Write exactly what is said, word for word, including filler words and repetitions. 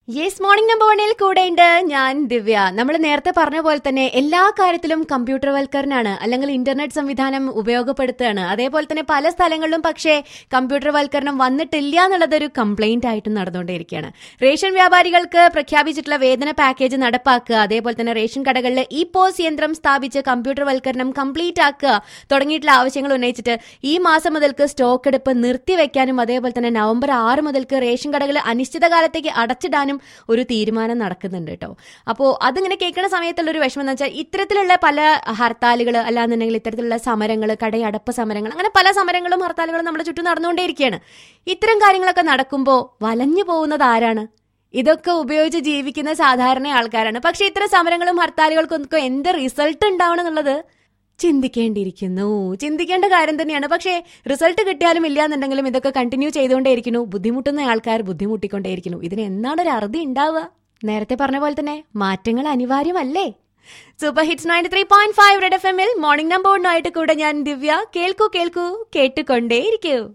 Yes morning number വണ്ണിൽ കൂടെയുണ്ട് ഞാൻ ദിവ്യ. നമ്മൾ നേരത്തെ പറഞ്ഞ പോലെ തന്നെ എല്ലാ കാര്യത്തിലും കമ്പ്യൂട്ടർവൽക്കരണാണ്, അല്ലെങ്കിൽ ഇന്റർനെറ്റ് സംവിധാനം ഉപയോഗപ്പെടുത്തുകയാണ്. അതേപോലെ തന്നെ പല സ്ഥലങ്ങളിലും പക്ഷേ കമ്പ്യൂട്ടർവൽക്കരണം വന്നിട്ടില്ല എന്നുള്ളതൊരു കംപ്ലൈന്റ് ആയിട്ട് നടന്നുകൊണ്ടേയിരിക്കുകയാണ്. റേഷൻ വ്യാപാരികൾക്ക് പ്രഖ്യാപിച്ചിട്ടുള്ള വേതന പാക്കേജ് നടപ്പാക്കുക, അതേപോലെ തന്നെ റേഷൻ കടകളിൽ ഇ പോസ് യന്ത്രം സ്ഥാപിച്ച് കമ്പ്യൂട്ടർവൽക്കരണം കംപ്ലീറ്റ് ആക്കുക തുടങ്ങിയിട്ടുള്ള ആവശ്യങ്ങൾ ഉന്നയിച്ചിട്ട് ഈ മാസം മുതൽക്ക് സ്റ്റോക്ക് എടുപ്പ് നിർത്തിവെക്കാനും അതേപോലെ തന്നെ നവംബർ ആറ് മുതൽക്ക് റേഷൻ കടകൾ അനിശ്ചിതകാലത്തേക്ക് അടച്ചിടാനും ഒരു തീരുമാനം നടക്കുന്നുണ്ട് കേട്ടോ. അപ്പോൾ അതിങ്ങനെ കേൾക്കുന്ന സമയത്തുള്ള ഒരു വിഷമം എന്ന് വെച്ചാൽ ഇത്തരത്തിലുള്ള പല ഹർത്താലുകൾ അല്ലാന്നുണ്ടെങ്കിൽ ഇത്തരത്തിലുള്ള സമരങ്ങൾ, കടയടപ്പ് സമരങ്ങൾ, അങ്ങനെ പല സമരങ്ങളും ഹർത്താലുകളും നമ്മുടെ ചുറ്റും നടന്നുകൊണ്ടേയിരിക്കുകയാണ്. ഇത്തരം കാര്യങ്ങളൊക്കെ നടക്കുമ്പോൾ വലഞ്ഞു പോകുന്നത് ആരാണ്? ഇതൊക്കെ ഉപയോഗിച്ച് ജീവിക്കുന്ന സാധാരണ ആൾക്കാരാണ്. പക്ഷെ ഇത്തരം സമരങ്ങളും ഹർത്താലുകൾക്കൊക്കെ എന്ത് റിസൾട്ട് ഉണ്ടാവണം എന്നുള്ളത് ചിന്തിക്കേണ്ടിയിരിക്കുന്നു. ചിന്തിക്കേണ്ട കാര്യം തന്നെയാണ്. പക്ഷേ റിസൾട്ട് കിട്ടിയാലും ഇല്ല എന്നുണ്ടെങ്കിലും ഇതൊക്കെ കണ്ടിന്യൂ ചെയ്തുകൊണ്ടേയിരിക്കുന്നു. ബുദ്ധിമുട്ടുന്ന ആൾക്കാർ ബുദ്ധിമുട്ടിക്കൊണ്ടേയിരിക്കുന്നു. ഇതിന് എന്താണ് ഒരു അറുതി ഉണ്ടാവുക? നേരത്തെ പറഞ്ഞ പോലെ തന്നെ മാറ്റങ്ങൾ അനിവാര്യമല്ലേ? Super hits ninety three point five red F എമ്മിൽ മോർണിംഗ് നമ്പർ ഒന്നായിട്ട് കൂടെ ഞാൻ ദിവ്യ. കേൾക്കൂ കേൾക്കൂ കേട്ടുകൊണ്ടേയിരിക്കൂ.